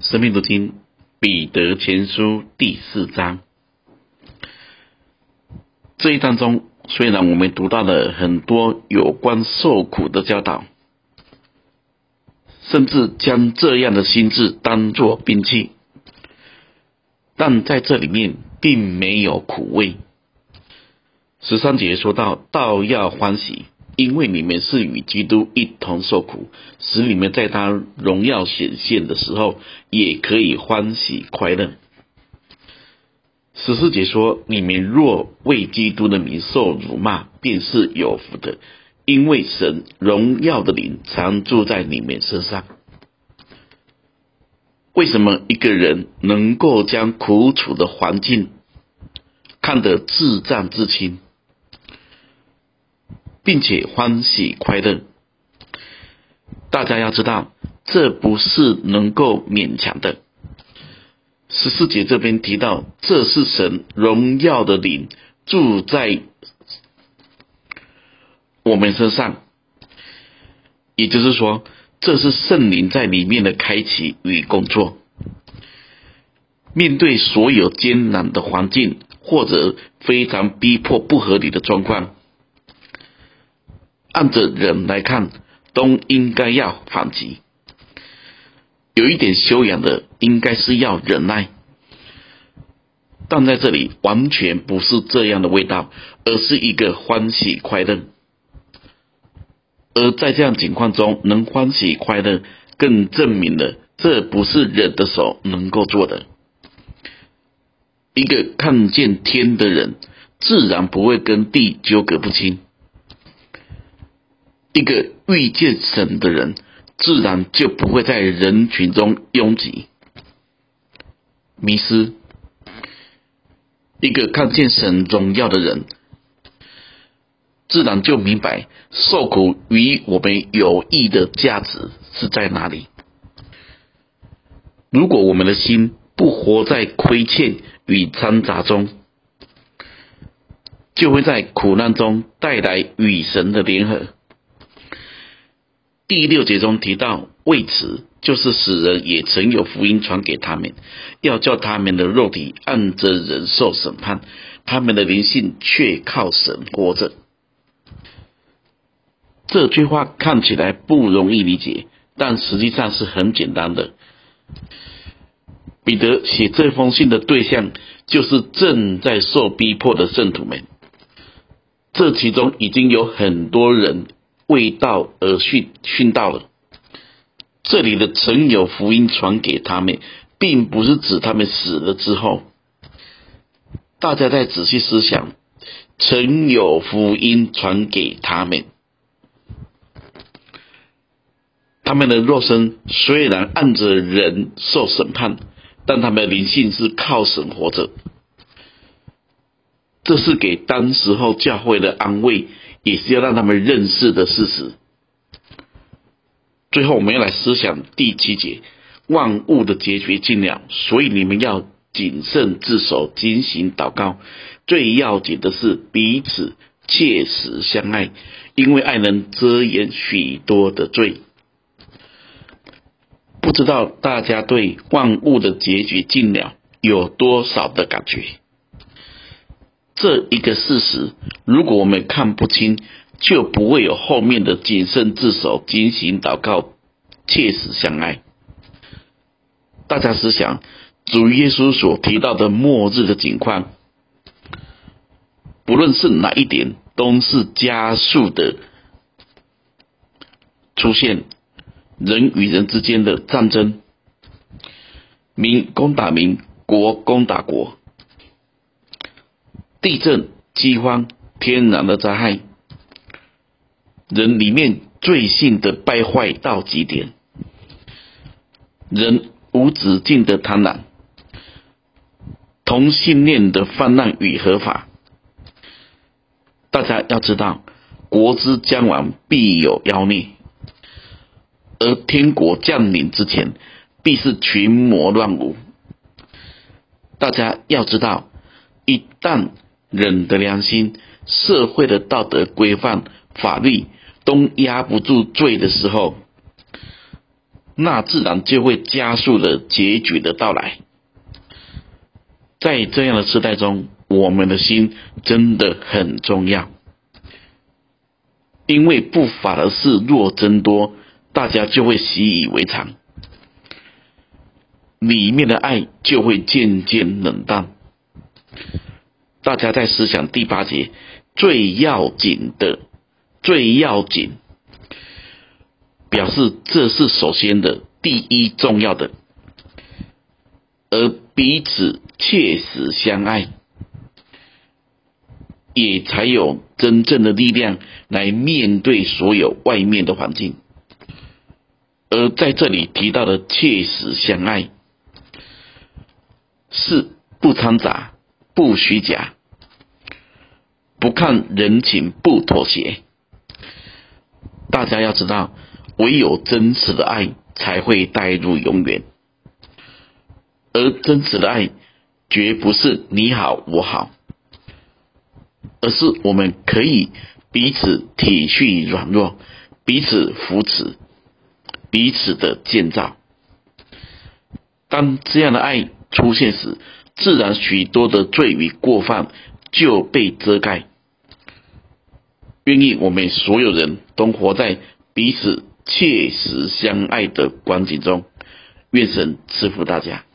生命读经彼得前书第4章。这一章中，虽然我们读到了很多有关受苦的教导，甚至将这样的心志当作兵器，但在这里面并没有苦味。13节说到，倒要欢喜，因为你们是与基督一同受苦，使你们在他荣耀显现的时候，也可以欢喜快乐。14节说，你们若为基督的名受辱骂，便是有福的，因为神荣耀的灵常住在你们身上。为什么一个人能够将苦楚的环境看得至战至轻，并且欢喜快乐？大家要知道，这不是能够勉强的。14节这边提到，这是神荣耀的灵住在我们身上，也就是说，这是圣灵在里面的开启与工作。面对所有艰难的环境，或者非常逼迫不合理的状况，按着人来看，都应该要反击。有一点修养的，应该是要忍耐，但在这里完全不是这样的味道，而是一个欢喜快乐。而在这样情况中能欢喜快乐，更证明了这不是人的手能够做的。一个看见天的人，自然不会跟地纠葛不清；一个遇见神的人，自然就不会在人群中拥挤迷失。一个看见神荣耀的人，自然就明白受苦与我们有益的价值是在哪里。如果我们的心不活在亏欠与掺杂中，就会在苦难中带来与神的联合。第6节中提到，为此就是使人也曾有福音传给他们，要叫他们的肉体按着人受审判，他们的灵性却靠神活着。这句话看起来不容易理解，但实际上是很简单的。彼得写这封信的对象就是正在受逼迫的圣徒们，这其中已经有很多人为道而殉道了。这里的曾有福音传给他们，并不是指他们死了之后。大家再仔细思想，曾有福音传给他们，他们的肉身虽然按着人受审判，但他们的灵性是靠神活着。这是给当时候教会的安慰，也是要让他们认识的事实。最后我们要来思想第7节，万物的结局尽了，所以你们要谨慎自守，警醒祷告。最要紧的是彼此切实相爱，因为爱能遮掩许多的罪。不知道大家对万物的结局尽了有多少的感觉？这一个事实，如果我们看不清，就不会有后面的谨慎自守、警醒祷告、切实相爱。大家思想，主耶稣所提到的末日的景况，不论是哪一点，都是加速的出现人与人之间的战争，民攻打民，国攻打国，地震、饥荒、天然的灾害，人里面罪性的败坏到极点，人无止境的贪婪，同性恋的泛滥与合法。大家要知道，国之将亡，必有妖孽，而天国降临之前，必是群魔乱舞。大家要知道，一旦人的良心、社会的道德规范、法律都压不住罪的时候， 那自然就会加速了结局的到来。在这样的时代中，我们的心真的很重要，因为不法的事若增多，大家就会习以为常，里面的爱就会渐渐冷淡。大家在思想第8节最要紧，表示这是首先的，第一重要的，而彼此切实相爱，也才有真正的力量来面对所有外面的环境。而在这里提到的切实相爱，是不掺杂、不虚假、不看人情、不妥协。大家要知道，唯有真实的爱才会带入永远，而真实的爱绝不是你好我好，而是我们可以彼此体恤软弱，彼此扶持，彼此的建造。当这样的爱出现时，自然许多的罪与过犯就被遮盖。愿意我们所有人都活在彼此切实相爱的光景中，愿神赐福大家。